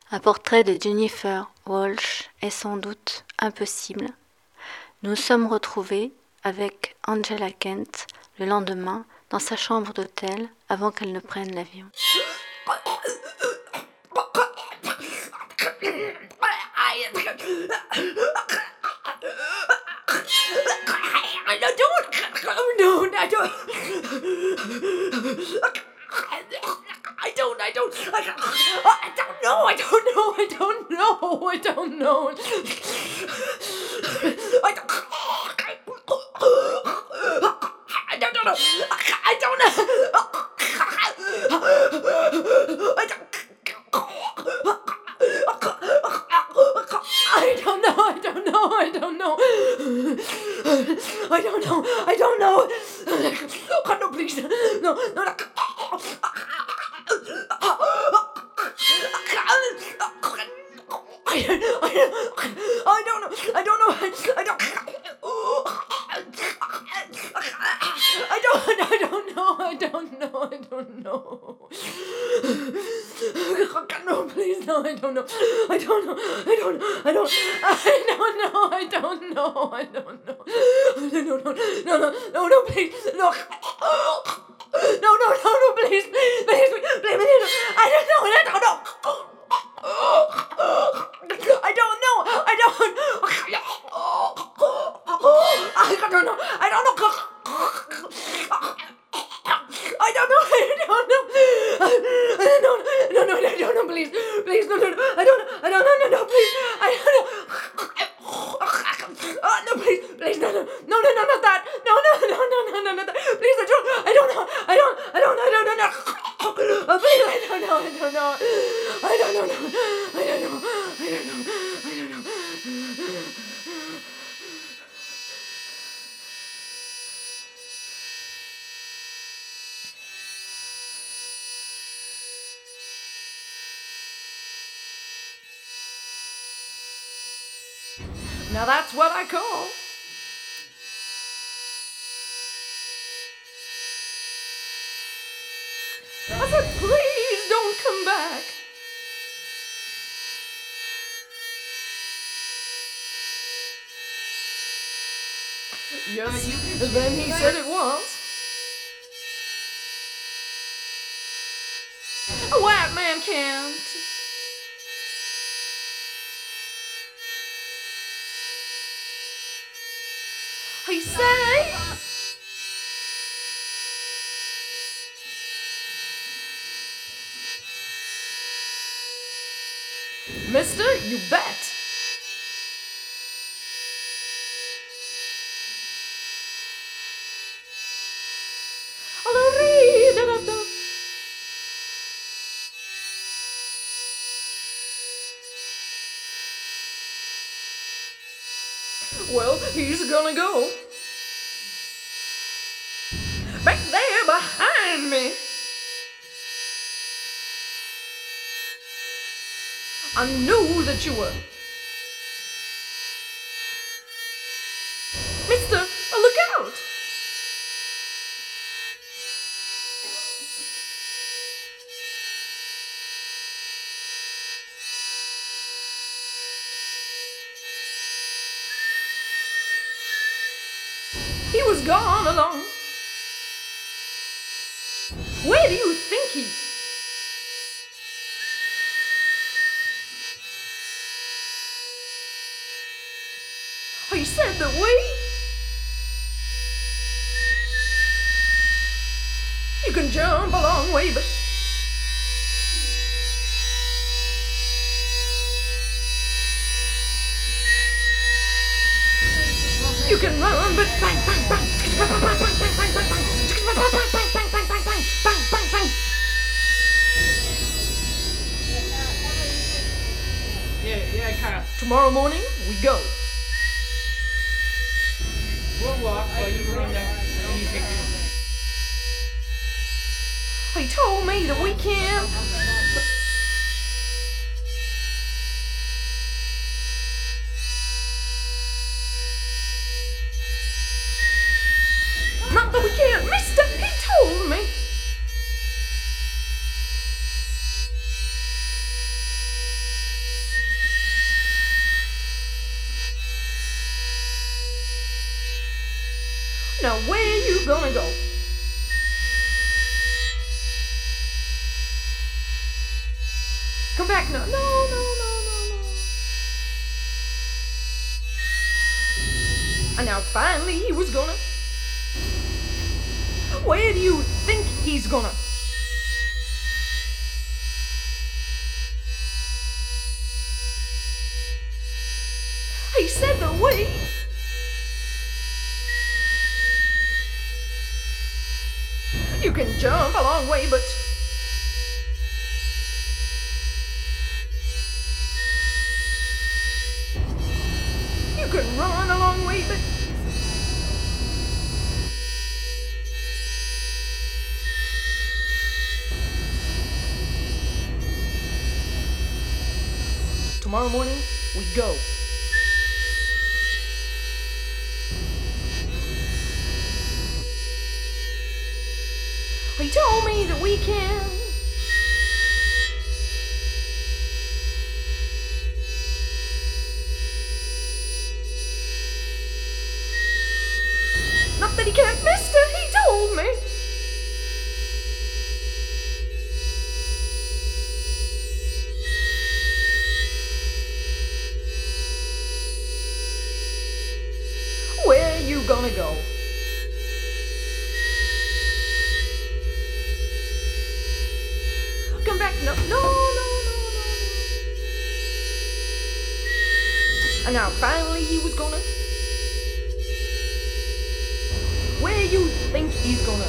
Un portrait de Jennifer Walsh est sans doute impossible. Nous sommes retrouvés avec Angela Kent le lendemain dans sa chambre d'hôtel avant qu'elle ne prenne l'avion. No, please. No. Now that's what I call I said, please don't come back. Yes, then he said it was. A white man can't. He say, Mister, you bet. Well, he's gonna go back there behind me. I knew that you were. Mister, look out! He was gone along. Where do you think he... He said that you can jump a long way, but you can run, but bang, bang, bang, bang, bang, bang, bang, bang, bang, bang, bang. Yeah, kind of. Tomorrow morning, we go. We'll walk while you run down. He told me that we can. Not that we can't, mister, he told me. Now where you gonna go? Come back now. No. And now finally he was gonna. Where do you think he's gonna? He said the way. You can jump a long way, but you can run a long way, but tomorrow morning we go. He told me that we can. Not that he can't, mister, he told me. Where you gonna go? Come back, no. And now finally he was gonna. Where you think he's gonna?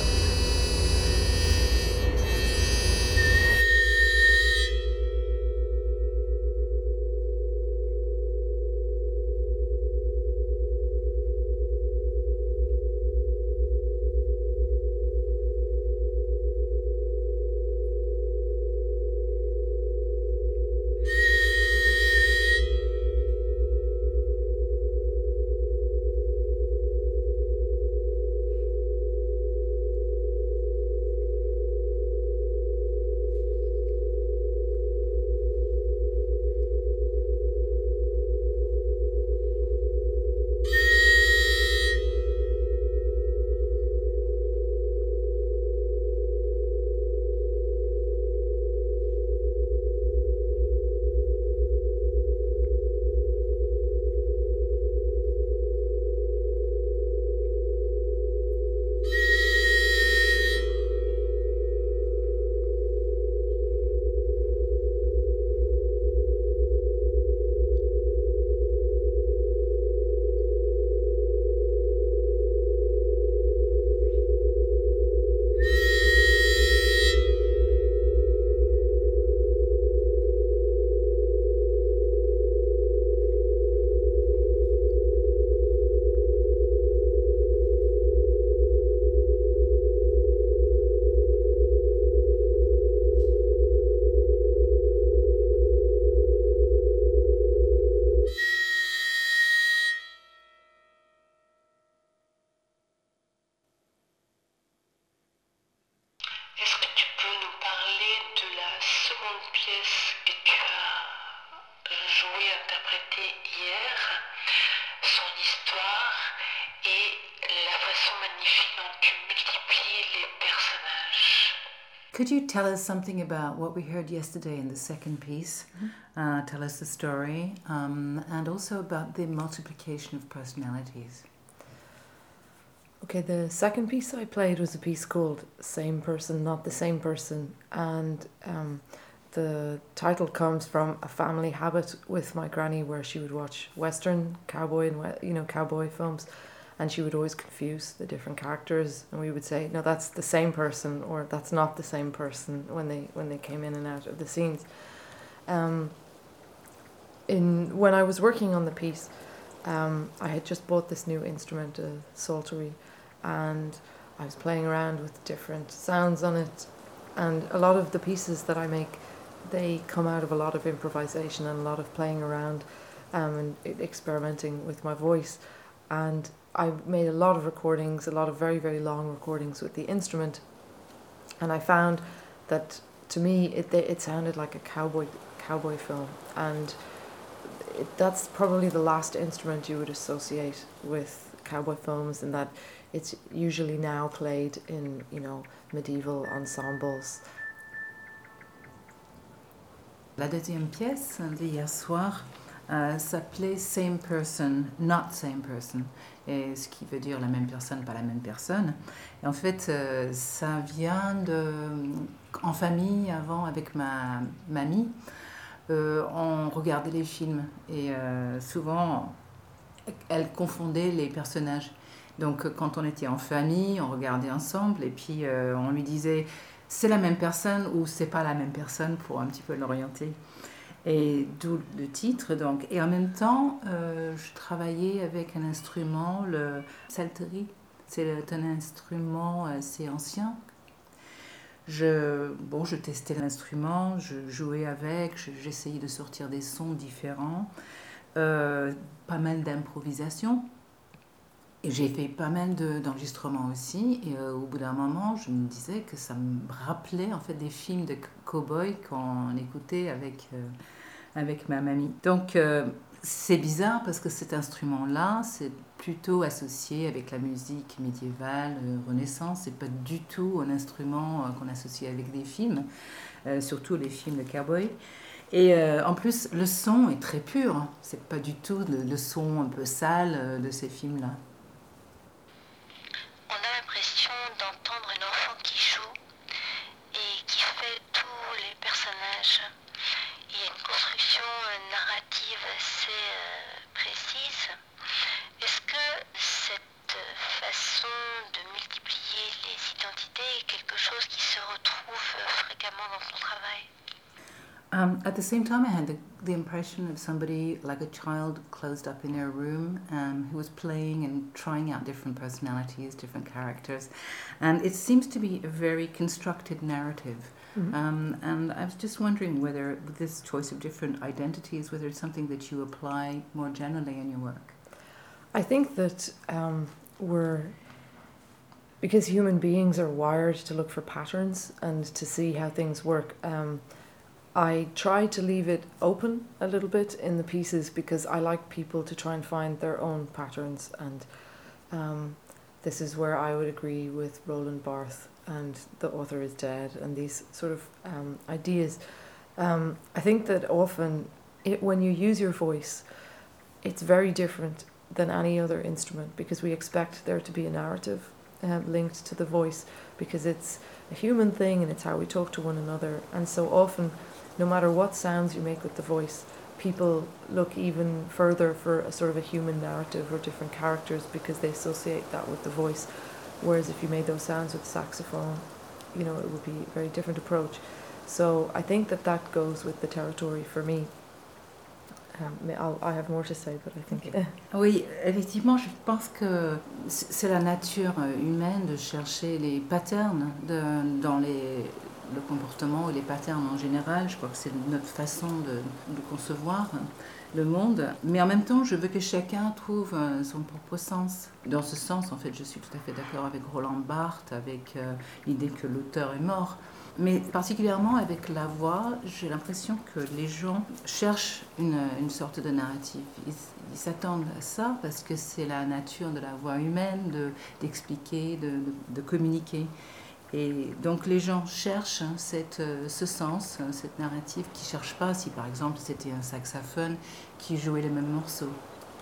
Est-ce que tu peux nous parler de la seconde pièce que tu as jouée, interprétée hier, son histoire et la façon magnifique dont tu multiplies les personnages? Could you tell us something about what we heard yesterday in the second piece? Tell us the story, and also about the multiplication of personalities. Okay, the second piece I played was a piece called Same Person, Not the Same Person, and the title comes from a family habit with my granny where she would watch Western cowboy and cowboy films, and she would always confuse the different characters, and we would say, no, that's the same person, or that's not the same person when they came in and out of the scenes. When I was working on the piece, I had just bought this new instrument, a psaltery, and I was playing around with different sounds on it, and a lot of the pieces that I make, they come out of a lot of improvisation and a lot of playing around and experimenting with my voice. And I made a lot of recordings, a lot of very, very long recordings with the instrument, and I found that to me it sounded like a cowboy film, and that's probably the last instrument you would associate with cowboy films, and that it's usually now played in, medieval ensembles. La deuxième pièce d'hier soir s'appelait Same Person, Not Same Person, et ce qui veut dire la même personne, pas la même personne. Et en fait, ça vient en famille avant avec ma mamie. On regardait les films et souvent elle confondait les personnages. Donc quand on était en famille, on regardait ensemble et puis on lui disait c'est la même personne ou c'est pas la même personne pour un petit peu l'orienter. Et d'où le titre donc. Et en même temps, je travaillais avec un instrument, le psalterie. C'est un instrument assez ancien. Je testais l'instrument, je jouais avec, j'essayais de sortir des sons différents, pas mal d'improvisation. Et j'ai fait pas mal d'enregistrements aussi. Et au bout d'un moment, je me disais que ça me rappelait en fait des films de cow-boys qu'on écoutait avec ma mamie. Donc c'est bizarre parce que cet instrument-là, c'est plutôt associé avec la musique médiévale, Renaissance. C'est pas du tout un instrument qu'on associe avec des films, surtout les films de cow-boys. Et en plus, le son est très pur. C'est pas du tout le son un peu sale de ces films-là. On a l'impression d'entendre un enfant qui joue et qui fait tous les personnages. Il y a une construction narrative assez précise. Est-ce que cette façon de multiplier les identités est quelque chose qui se retrouve fréquemment dans ton travail? At the same time, I had the impression of somebody, like a child, closed up in their room, who was playing and trying out different personalities, different characters. And it seems to be a very constructed narrative. Mm-hmm. And I was just wondering whether with this choice of different identities, whether it's something that you apply more generally in your work. I think that because human beings are wired to look for patterns and to see how things work, I try to leave it open a little bit in the pieces because I like people to try and find their own patterns, and this is where I would agree with Roland Barthes and The Author is Dead and these sort of ideas. I think that often when you use your voice, it's very different than any other instrument because we expect there to be a narrative linked to the voice because it's a human thing and it's how we talk to one another, and so often no matter what sounds you make with the voice, people look even further for a sort of a human narrative or different characters because they associate that with the voice. Whereas if you made those sounds with saxophone, it would be a very different approach. So I think that goes with the territory for me. I have more to say, but I think... Oui, effectivement, je pense que c'est la nature humaine de chercher les patterns dans le comportement ou les patterns en général. Je crois que c'est notre façon de concevoir le monde. Mais en même temps, je veux que chacun trouve son propre sens. Dans ce sens, en fait, je suis tout à fait d'accord avec Roland Barthes, avec l'idée que l'auteur est mort. Mais particulièrement avec la voix, j'ai l'impression que les gens cherchent une sorte de narrative. Ils s'attendent à ça parce que c'est la nature de la voix humaine d'expliquer, de communiquer. Et donc les gens cherchent ce sens, cette narrative, qui ne cherchent pas si par exemple c'était un saxophone qui jouait les mêmes morceaux.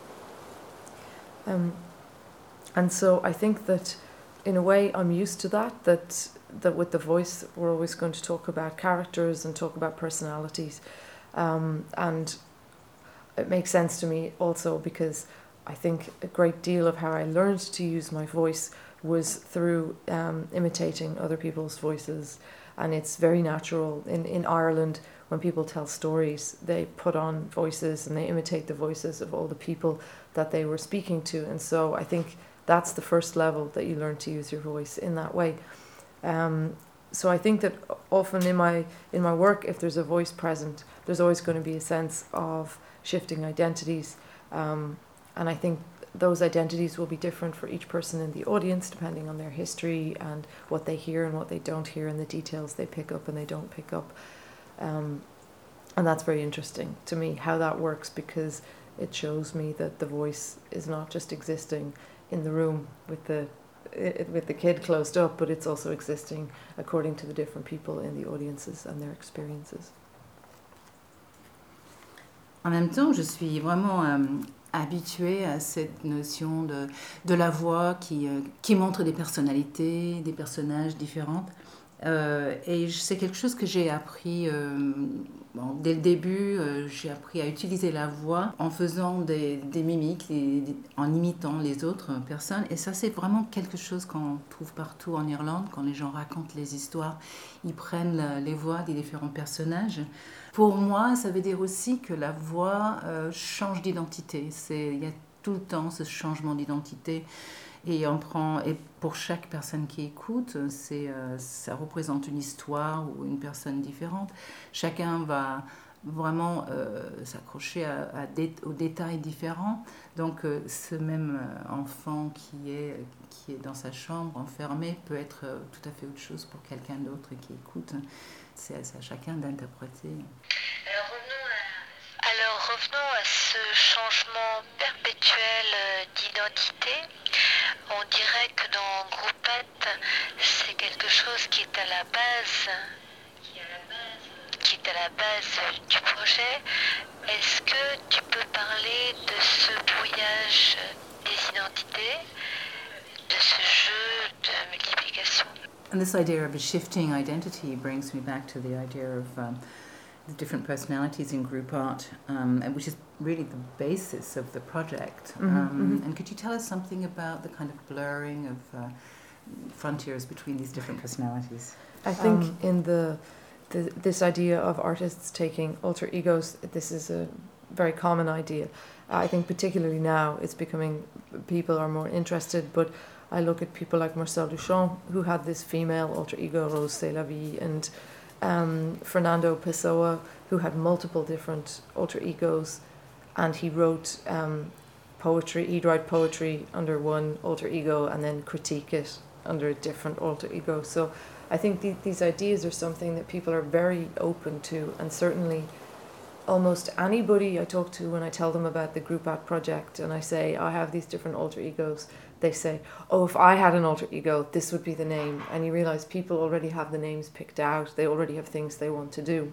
And so I think that in a way I'm used to that with the voice we're always going to talk about characters and talk about personalities, and it makes sense to me also because I think a great deal of how I learned to use my voice was through imitating other people's voices, and it's very natural. In Ireland, when people tell stories, they put on voices and they imitate the voices of all the people that they were speaking to, and so I think that's the first level that you learn to use your voice in that way. So I think that often in my work, if there's a voice present, there's always going to be a sense of shifting identities, and I think those identities will be different for each person in the audience depending on their history and what they hear and what they don't hear and the details they pick up and they don't pick up, and that's very interesting to me how that works because it shows me that the voice is not just existing in the room with the kid closed up, but it's also existing according to the different people in the audiences and their experiences. En même temps, je suis vraiment habituée à cette notion de la voix qui montre des personnalités, des personnages différents. Et c'est quelque chose que j'ai appris dès le début. J'ai appris à utiliser la voix en faisant des mimiques, en imitant les autres personnes. Et ça, c'est vraiment quelque chose qu'on trouve partout en Irlande. Quand les gens racontent les histoires, ils prennent les voix des différents personnages. Pour moi, ça veut dire aussi que la voix change d'identité. Il y a tout le temps ce changement d'identité. Et pour chaque personne qui écoute, ça représente une histoire ou une personne différente. Chacun va vraiment s'accrocher aux détails différents. Donc ce même enfant qui est dans sa chambre enfermé peut être tout à fait autre chose pour quelqu'un d'autre qui écoute. C'est à chacun d'interpréter. Alors revenons à ce changement perpétuel d'identité. On dirait que dans Groupette, c'est quelque chose qui est à la base du projet. Est-ce que tu peux parler de ce brouillage des identités, de ce jeu de multiplication? And this idea of a shifting identity brings me back to the idea of the different personalities in group art, and which is really the basis of the project. And could you tell us something about the kind of blurring of frontiers between these different personalities? I think in this idea of artists taking alter egos, this is a very common idea. I think particularly now it's becoming, people are more interested, but I look at people like Marcel Duchamp, who had this female alter ego, Rose C'est la Vie, and Fernando Pessoa, who had multiple different alter egos, and he wrote poetry. He'd write poetry under one alter ego and then critique it under a different alter ego. So I think these ideas are something that people are very open to, and certainly almost anybody I talk to, when I tell them about the Group Art project and I say I have these different alter egos, they say, oh, if I had an alter ego, this would be the name. And you realise people already have the names picked out. They already have things they want to do.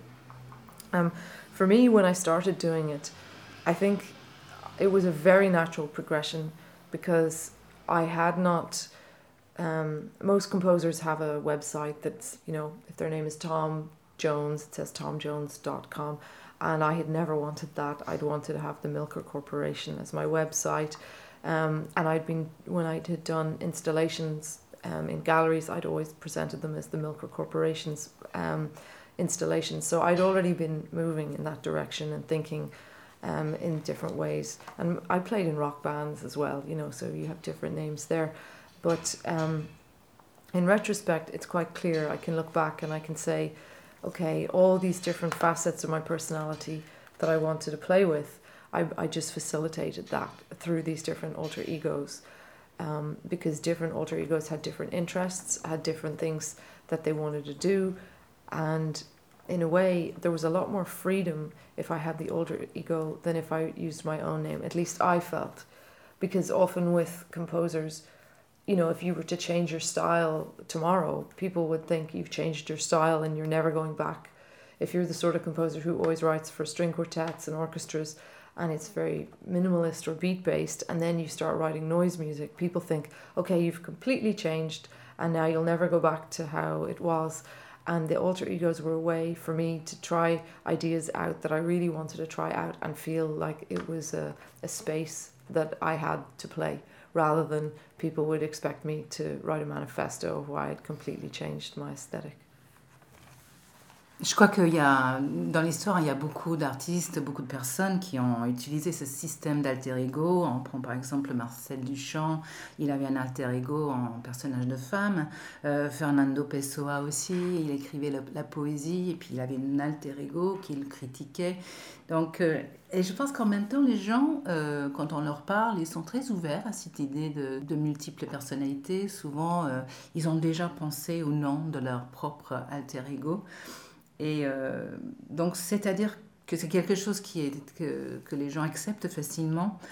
For me, when I started doing it, I think it was a very natural progression, because I had not... most composers have a website that's, if their name is Tom Jones, it says tomjones.com. And I had never wanted that. I'd wanted to have the Milker Corporation as my website. And when I had done installations in galleries, I'd always presented them as the Milker Corporation's installations. So I'd already been moving in that direction and thinking in different ways. And I played in rock bands as well, so you have different names there. But in retrospect, it's quite clear. I can look back and I can say, okay, all these different facets of my personality that I wanted to play with, I just facilitated that through these different alter egos, because different alter egos had different interests, had different things that they wanted to do, and in a way there was a lot more freedom if I had the alter ego than if I used my own name. At least I felt, because often with composers, if you were to change your style tomorrow, people would think you've changed your style and you're never going back. If you're the sort of composer who always writes for string quartets and orchestras, and it's very minimalist or beat-based, and then you start writing noise music, people think, okay, you've completely changed, and now you'll never go back to how it was. And the alter egos were a way for me to try ideas out that I really wanted to try out and feel like it was a space that I had to play, rather than people would expect me to write a manifesto of why I'd completely changed my aesthetic. Je crois dans l'histoire, il y a beaucoup d'artistes, beaucoup de personnes qui ont utilisé ce système d'alter ego. On prend par exemple Marcel Duchamp, il avait un alter ego en personnage de femme. Fernando Pessoa aussi, il écrivait la poésie et puis il avait un alter ego qu'il critiquait. Donc, et je pense qu'en même temps, les gens, quand on leur parle, ils sont très ouverts à cette idée de multiples personnalités. Souvent, ils ont déjà pensé au nom de leur propre alter ego. Et donc, c'est-à-dire que c'est quelque chose que les gens acceptent facilement.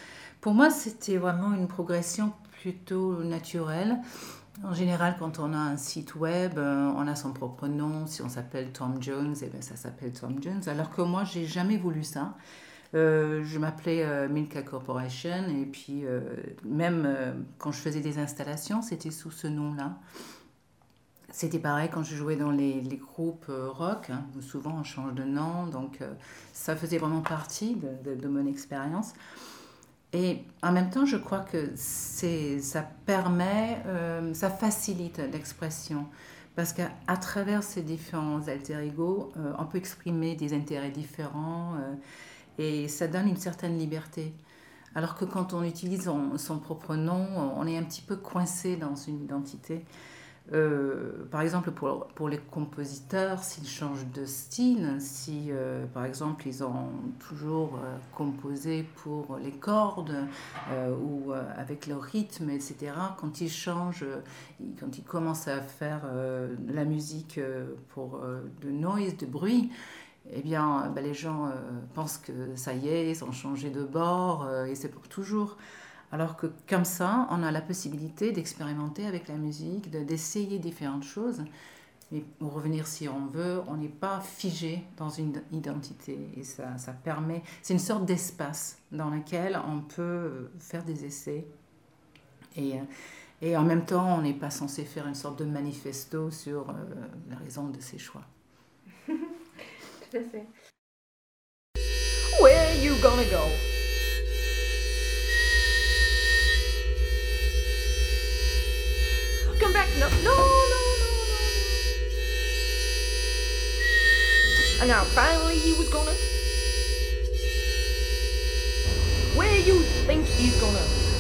Pour moi, c'était vraiment une progression plutôt naturelle. En général, quand on a un site web, on a son propre nom. Si on s'appelle Tom Jones, eh bien, ça s'appelle Tom Jones. Alors que moi, j'ai jamais voulu ça. Je m'appelais Milka Corporation et puis même quand je faisais des installations, c'était sous ce nom-là. C'était pareil quand je jouais dans les groupes rock, hein, où souvent on change de nom, donc ça faisait vraiment partie de mon expérience. Et en même temps, je crois que ça permet, ça facilite l'expression. Parce qu'à travers ces différents alter ego, on peut exprimer des intérêts différents et ça donne une certaine liberté. Alors que quand on utilise son propre nom, on est un petit peu coincé dans une identité. Par exemple, pour les compositeurs, s'ils changent de style, si par exemple ils ont toujours composé pour les cordes ou avec le rythme, etc., quand ils changent, quand ils commencent à faire de la musique pour de noise, de bruit, eh bien, les gens pensent que ça y est, ils ont changé de bord et c'est pour toujours. Alors que comme ça, on a la possibilité d'expérimenter avec la musique, d'essayer différentes choses. Mais pour revenir, si on veut, on n'est pas figé dans une identité. Et ça permet, c'est une sorte d'espace dans lequel on peut faire des essais. Et en même temps, on n'est pas censé faire une sorte de manifesto sur la raison de ses choix. Tout à fait. Where you gonna go? Come back, no. And now finally he was gonna. Where you think he's gonna?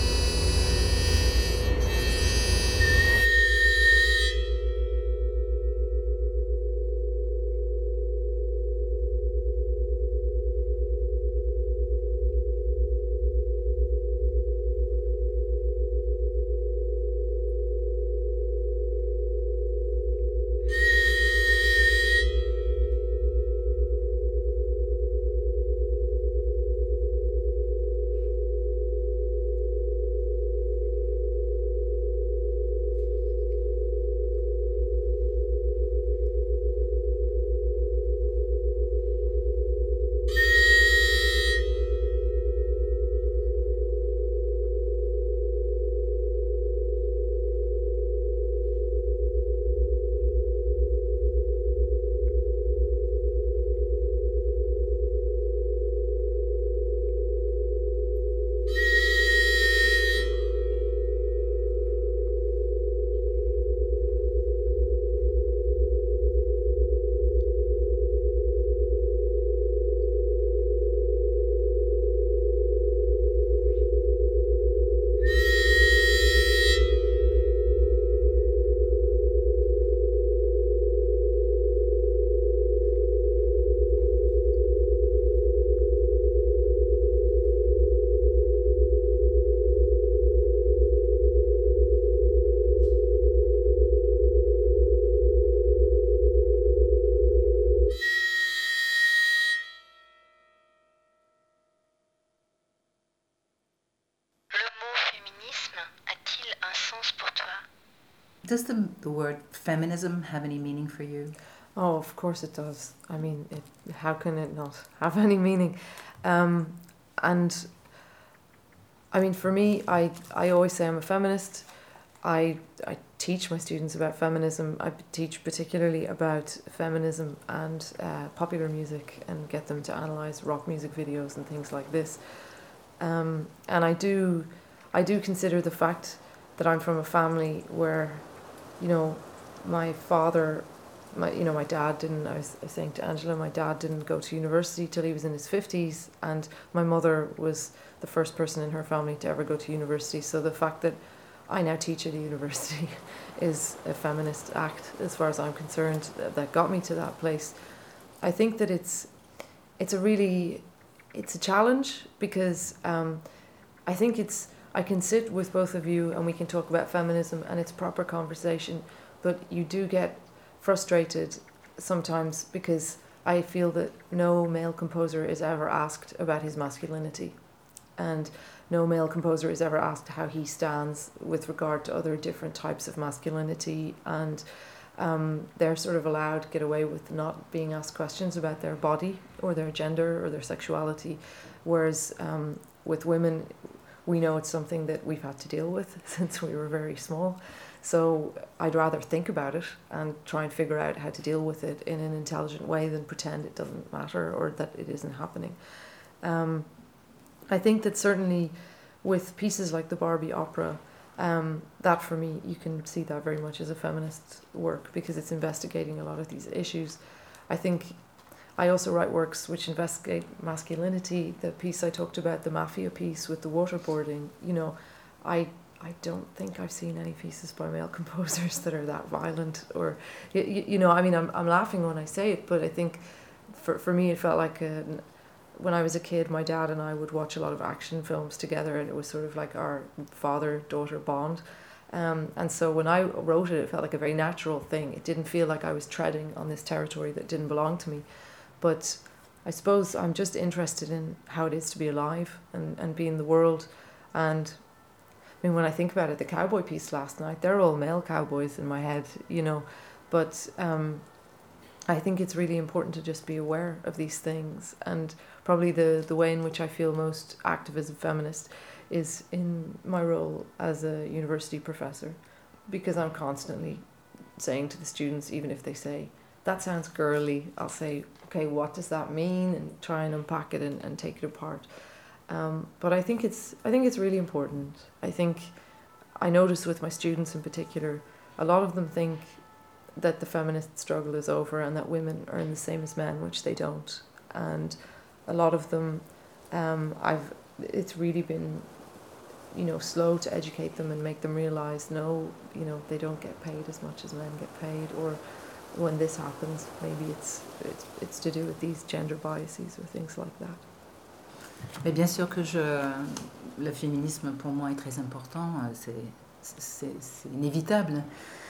Does the word feminism have any meaning for you? Oh, of course it does. I mean, how can it not have any meaning? And I mean, for me, I always say I'm a feminist. I teach my students about feminism. I teach particularly about feminism and popular music and get them to analyse rock music videos and things like this. And I do consider the fact that I'm from a family where, you know, my father, my dad didn't, I was saying to Angela, my dad didn't go to university till he was in his 50s, and my mother was the first person in her family to ever go to university. So the fact that I now teach at a university is a feminist act, as far as I'm concerned, that got me to that place. I think that it's a challenge, because I think I can sit with both of you and we can talk about feminism and it's proper conversation, but you do get frustrated sometimes because I feel that no male composer is ever asked about his masculinity. and no male composer is ever asked how he stands with regard to other different types of masculinity, and they're sort of allowed to get away with not being asked questions about their body or their gender or their sexuality, whereas with women, we know it's something that we've had to deal with since we were very small. So I'd rather think about it and try and figure out how to deal with it in an intelligent way than pretend it doesn't matter or that it isn't happening. I think that certainly with pieces like the Barbie opera, that for me, you can see that very much as a feminist work because it's investigating a lot of these issues. I think I also write works which investigate masculinity. The piece I talked about, the mafia piece with the waterboarding, you know, I don't think I've seen any pieces by male composers that are that violent or, you know, I mean, I'm laughing when I say it, but I think for me it felt like when I was a kid, my dad and I would watch a lot of action films together, and it was sort of like our father-daughter bond. And so when I wrote it, it felt like a very natural thing. It didn't feel like I was treading on this territory that didn't belong to me. But I suppose I'm just interested in how it is to be alive and be in the world. And I mean, when I think about it, the cowboy piece last night, they're all male cowboys in my head, you know. But I think it's really important to just be aware of these things. And probably the way in which I feel most active as a feminist is in my role as a university professor, because I'm constantly saying to the students, even if they say, that sounds girly, I'll say, okay, what does that mean? And try and unpack it and take it apart. But I think it's really important. I notice with my students in particular, a lot of them think that the feminist struggle is over and that women are the same as men, which they don't. And a lot of them, it's really been, you know, slow to educate them and make them realize, no, you know, they don't get paid as much as men get paid, or when this happens, maybe it's to do with these gender biases or things like that. Mais bien sûr que le féminisme pour moi est très important, c'est inévitable.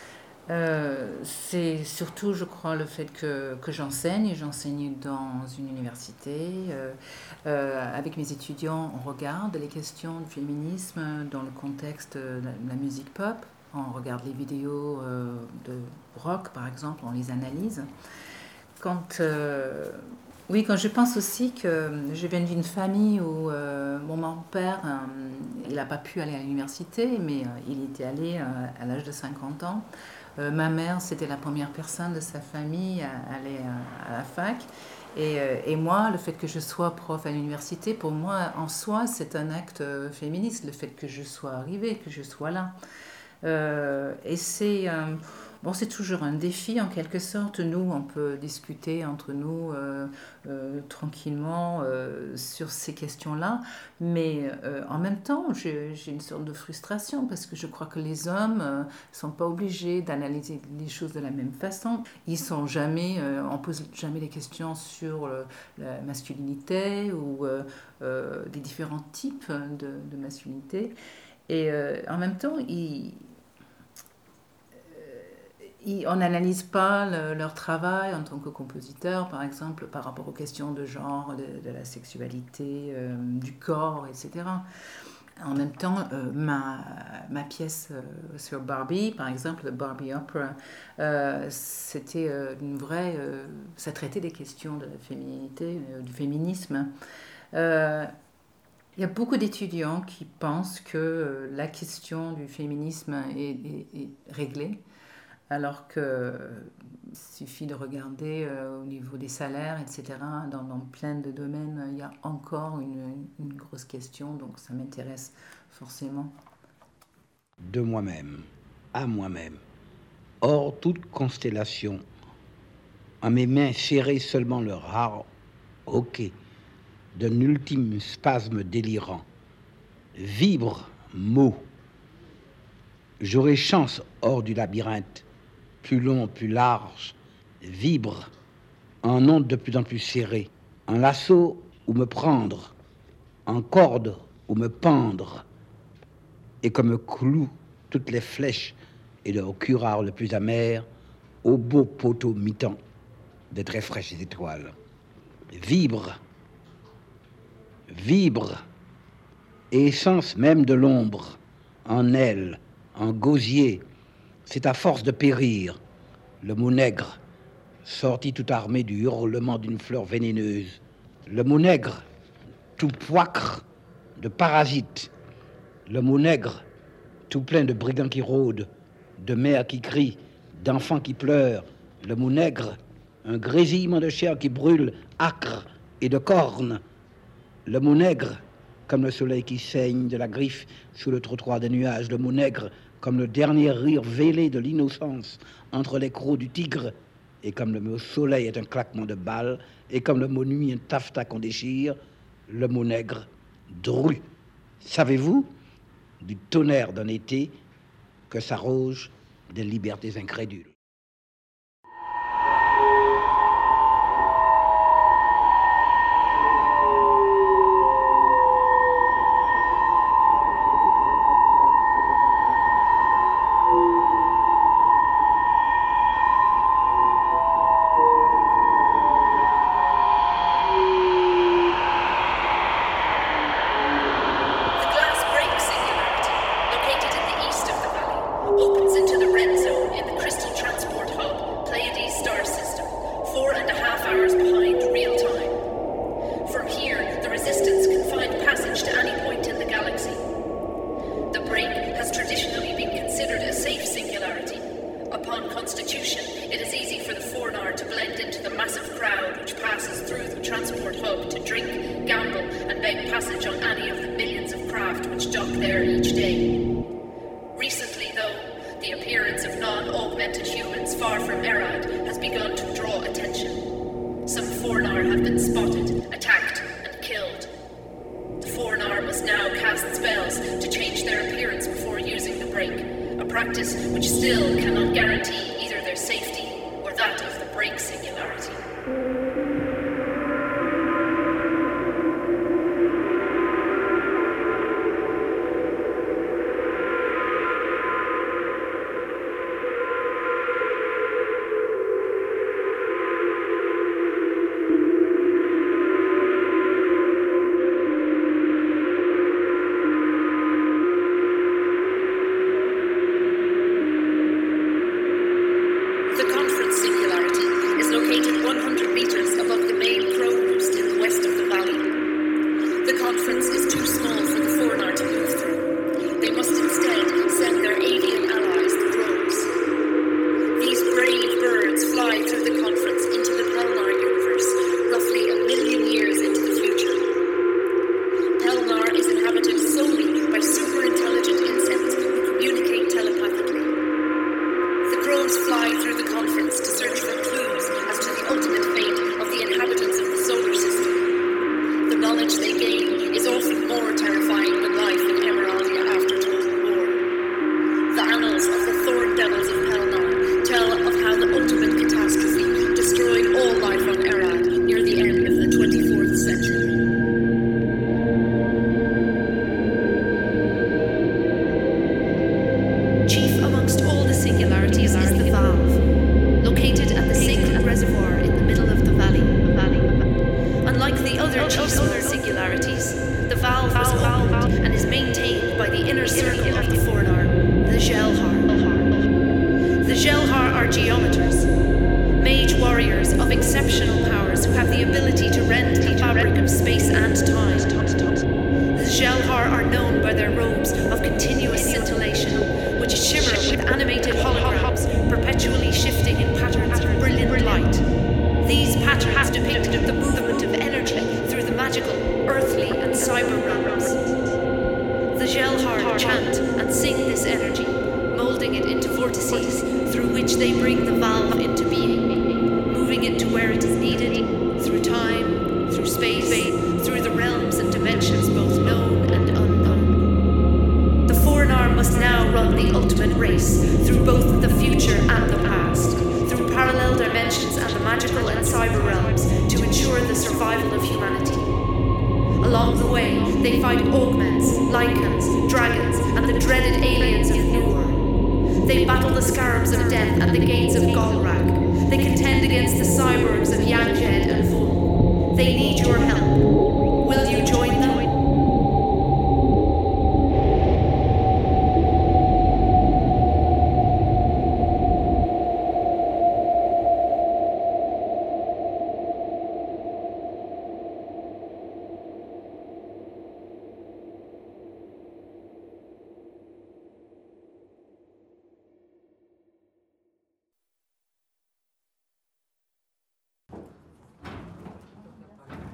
C'est surtout, je crois, le fait que j'enseigne dans une université. Avec mes étudiants, on regarde les questions du féminisme dans le contexte de la musique pop. On regarde les vidéos de rock, par exemple, on les analyse. Quand je pense aussi que je viens d'une famille où mon père, il n'a pas pu aller à l'université, mais il était allé à l'âge de 50 ans. Ma mère, c'était la première personne de sa famille à aller à la fac. Et moi, le fait que je sois prof à l'université, pour moi, en soi, c'est un acte féministe, le fait que je sois arrivée, que je sois là. Et c'est toujours un défi en quelque sorte. Nous, on peut discuter entre nous tranquillement sur ces questions-là, mais en même temps, j'ai une sorte de frustration parce que je crois que les hommes ne sont pas obligés d'analyser les choses de la même façon. On pose jamais les questions sur la masculinité ou des différents types de masculinité. Et en même temps, on n'analyse pas leur travail en tant que compositeur, par exemple, par rapport aux questions de genre, de la sexualité, du corps, etc. En même temps, ma pièce sur Barbie, par exemple, le Barbie Opera, c'était une vraie... ça traitait des questions de la féminité, du féminisme. Il y a beaucoup d'étudiants qui pensent que la question du féminisme est réglée, alors qu'il suffit de regarder au niveau des salaires, etc. Dans plein de domaines, il y a encore une grosse question, donc ça m'intéresse forcément. De moi-même, à moi-même, hors toute constellation, à mes mains serrées seulement le rare hoquet d'un ultime spasme délirant. Vibre, mot. J'aurai chance hors du labyrinthe, plus long, plus large. Vibre, en onde de plus en plus serrée. En lasso où me prendre, en corde où me pendre. Et comme me clouent toutes les flèches et le curare le plus amer au beau poteau mi-temps des très fraîches étoiles. Vibre, vibre, et essence même de l'ombre, en elle, en gosier. C'est à force de périr, le mot nègre, sorti tout armé du hurlement d'une fleur vénéneuse. Le mot nègre, tout poicre de parasites. Le mot nègre, tout plein de brigands qui rôdent, de mères qui crient, d'enfants qui pleurent. Le mot nègre, un grésillement de chair qui brûle, âcre et de cornes. Le mot nègre, comme le soleil qui saigne de la griffe sous le trottoir des nuages. Le mot nègre, comme le dernier rire vêlé de l'innocence entre les crocs du tigre. Et comme le mot soleil est un claquement de balles, et comme le mot nuit un taffetas qu'on déchire, le mot nègre, dru. Savez-vous, du tonnerre d'un été, que s'arrogent des libertés incrédules. Opens into the red zone in the Crystal Transport Hub, Pleiades star system, 4.5 hours behind real time. From here, the Resistance can find passage to any point in the galaxy. The break has traditionally been considered a safe singularity. Upon constitution, it is easy for the Fornar to blend into the massive crowd which passes through the transport hub to drink, gamble, and beg passage on any of the millions of craft which dock there each day. Recently, though, the appearance of non-augmented humans far from Erad has begun to draw attention. Some Fornar have been spotted, attacked, and killed. The Fornar must now cast spells to change their appearance before using the break, a practice which still cannot guarantee either their safety or that of the break singularity.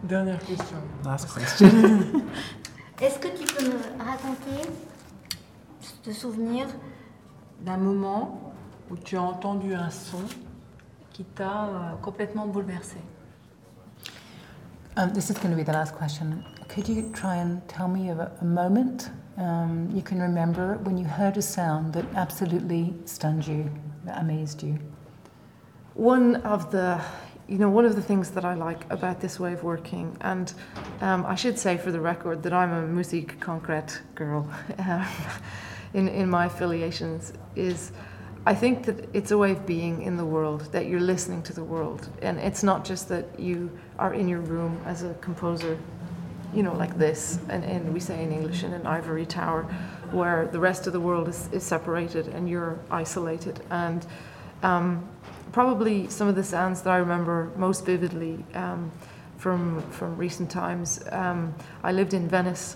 Dernière question. Last question. Est-ce que tu peux me raconter, te souvenir d'un moment où tu as entendu un son qui t'a complètement bouleversé? This is going to be the last question. Could you try and tell me of a moment you can remember when you heard a sound that absolutely stunned you, that amazed you? One of the things that I like about this way of working, and I should say for the record that I'm a musique concrète girl in my affiliations, is I think that it's a way of being in the world, that you're listening to the world. And it's not just that you are in your room as a composer, like this, and we say in English, in an ivory tower, where the rest of the world is separated and you're isolated. And probably some of the sounds that I remember most vividly from recent times, I lived in Venice,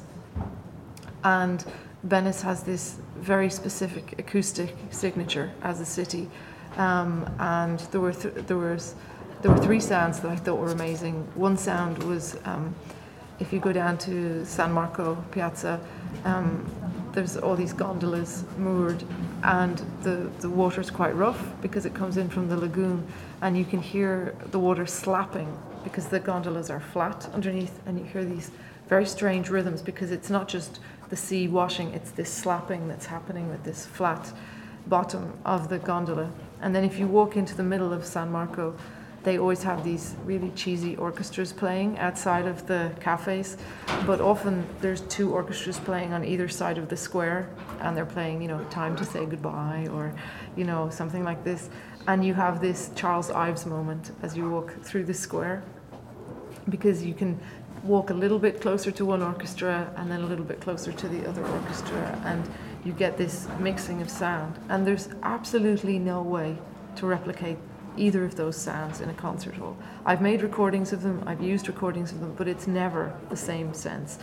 and Venice has this very specific acoustic signature as a city, and there were three sounds that I thought were amazing. One sound was if you go down to San Marco Piazza, there's all these gondolas moored, and the water's quite rough because it comes in from the lagoon, and you can hear the water slapping because the gondolas are flat underneath, and you hear these very strange rhythms because it's not just the sea washing, it's this slapping that's happening with this flat bottom of the gondola. And then if you walk into the middle of San Marco, they always have these really cheesy orchestras playing outside of the cafes, but often there's two orchestras playing on either side of the square, and they're playing, Time to Say Goodbye, or, something like this. And you have this Charles Ives moment as you walk through the square, because you can walk a little bit closer to one orchestra and then a little bit closer to the other orchestra, and you get this mixing of sound. And there's absolutely no way to replicate either of those sounds in a concert hall. I've made recordings of them, I've used recordings of them, but it's never the same sense.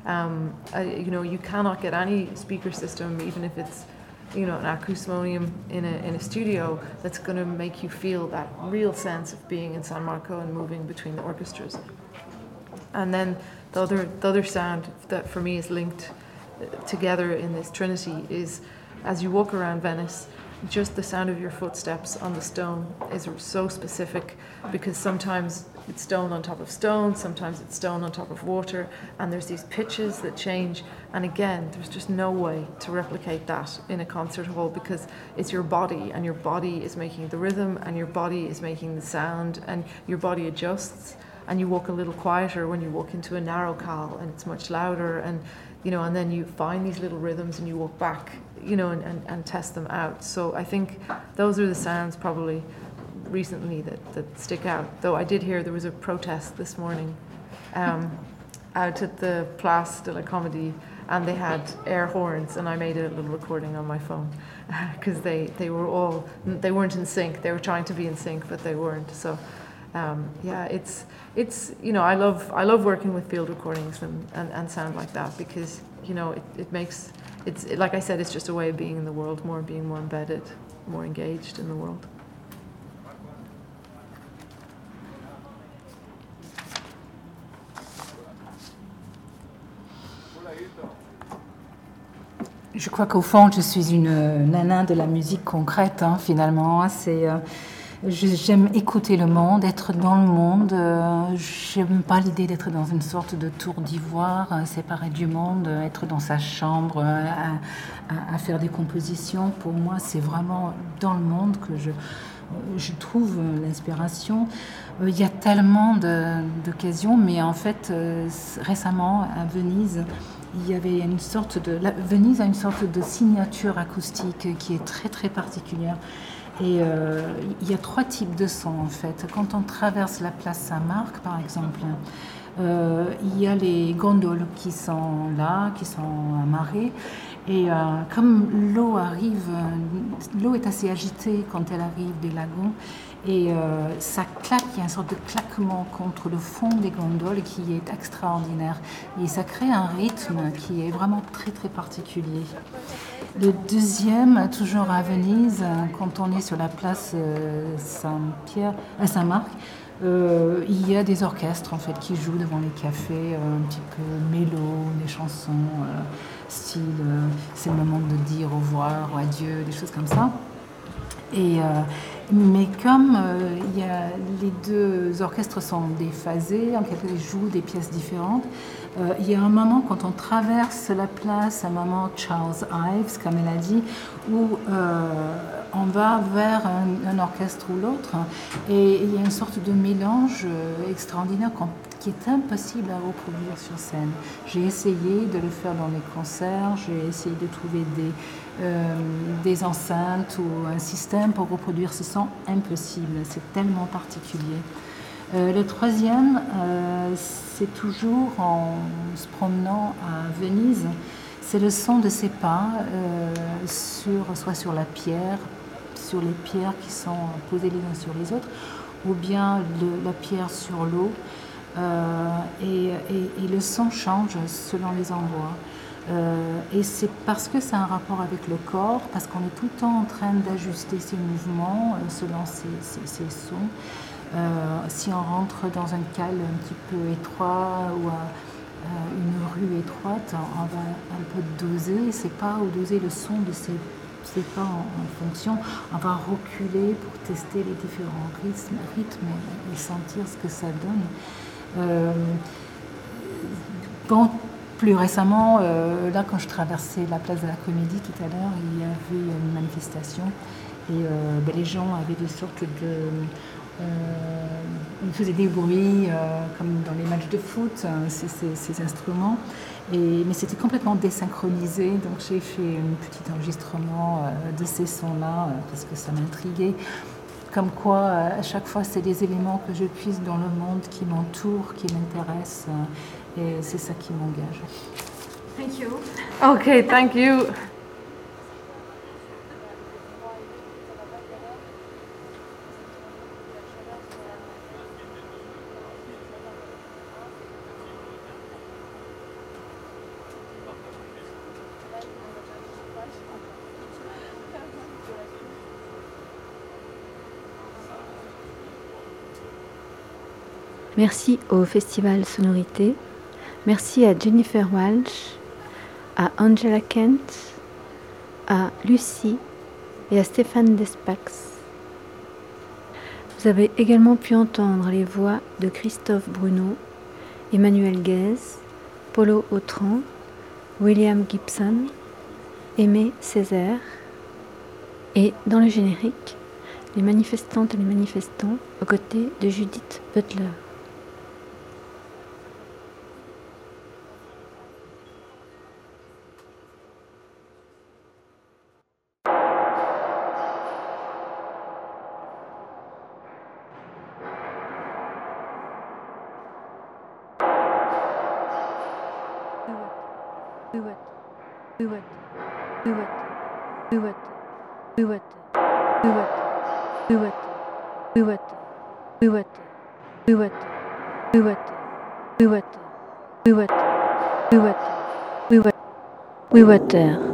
You cannot get any speaker system, even if it's an acousmonium in a studio, that's going to make you feel that real sense of being in San Marco and moving between the orchestras. And then the other sound that for me is linked together in this trinity is, as you walk around Venice, just the sound of your footsteps on the stone is so specific, because sometimes it's stone on top of stone, sometimes it's stone on top of water, and there's these pitches that change. And again, there's just no way to replicate that in a concert hall, because it's your body, and your body is making the rhythm, and your body is making the sound, and your body adjusts. And you walk a little quieter when you walk into a narrow call, and it's much louder, and and then you find these little rhythms and you walk back, and test them out. So I think those are the sounds probably recently that stick out. Though I did hear there was a protest this morning out at the Place de la Comédie, and they had air horns, and I made a little recording on my phone because they weren't in sync. They were trying to be in sync, but they weren't. So it's I love working with field recordings and sound like that, because it makes it's like I said, it's just a way of being in the world, being more embedded, more engaged in the world. Je crois qu'au fond, je suis une nana de la musique concrète, finalement. J'aime écouter le monde, être dans le monde. J'aime pas l'idée d'être dans une sorte de tour d'ivoire, séparée du monde, être dans sa chambre, à faire des compositions. Pour moi, c'est vraiment dans le monde que je trouve l'inspiration. Il y a tellement d'occasions, mais en fait, récemment, à Venise, il y avait Venise a une sorte de signature acoustique qui est très très particulière. Et il y a 3 types de sons en fait. Quand on traverse la place Saint-Marc, par exemple, il y a les gondoles qui sont là, qui sont amarrées. Et comme l'eau est assez agitée quand elle arrive des lagons, et ça claque, il y a une sorte de claquement contre le fond des gondoles qui est extraordinaire. Et ça crée un rythme qui est vraiment très très particulier. Le deuxième, toujours à Venise, quand on est sur la place Saint-Marc, Il y a des orchestres en fait qui jouent devant les cafés un petit peu mélo, des chansons style c'est le moment de dire au revoir ou adieu, des choses comme ça. Mais comme les deux orchestres sont déphasés, en quelque sorte ils jouent des pièces différentes, il y a un moment quand on traverse la place, un moment Charles Ives, comme elle a dit, où on va vers un orchestre ou l'autre, et il y a une sorte de mélange extraordinaire qui est impossible à reproduire sur scène. J'ai essayé de le faire dans les concerts, j'ai essayé de trouver des enceintes ou un système pour reproduire ce son, impossible, c'est tellement particulier. Le troisième, c'est toujours en se promenant à Venise, c'est le son de ses pas, soit sur la pierre, sur les pierres qui sont posées les unes sur les autres, ou bien la pierre sur l'eau, et le son change selon les endroits. Et c'est parce que c'est un rapport avec le corps, parce qu'on est tout le temps en train d'ajuster ses mouvements selon ses sons. Si on rentre dans un cale un petit peu étroit ou une rue étroite, on va un peu doser ses pas ou doser le son de ses pas en fonction. On va reculer pour tester les différents rythmes et sentir ce que ça donne. Plus récemment, là quand je traversais la place de la Comédie tout à l'heure, il y avait une manifestation et les gens avaient des sortes de... ils faisaient des bruits comme dans les matchs de foot, ces instruments, mais c'était complètement désynchronisé, donc j'ai fait un petit enregistrement de ces sons-là parce que ça m'intriguait. Comme quoi, à chaque fois, c'est des éléments que je puise dans le monde qui m'entoure, qui m'intéressent, et c'est ça qui m'engage. Thank you. Okay, thank you. Merci au Festival Sonorité, merci à Jennifer Walsh, à Angela Kent, à Lucie et à Stéphane Despax. Vous avez également pu entendre les voix de Christophe Bruno, Emmanuel Guèze, Polo Autran, William Gibson, Aimé Césaire et dans le générique, les manifestantes et les manifestants aux côtés de Judith Butler. We Water.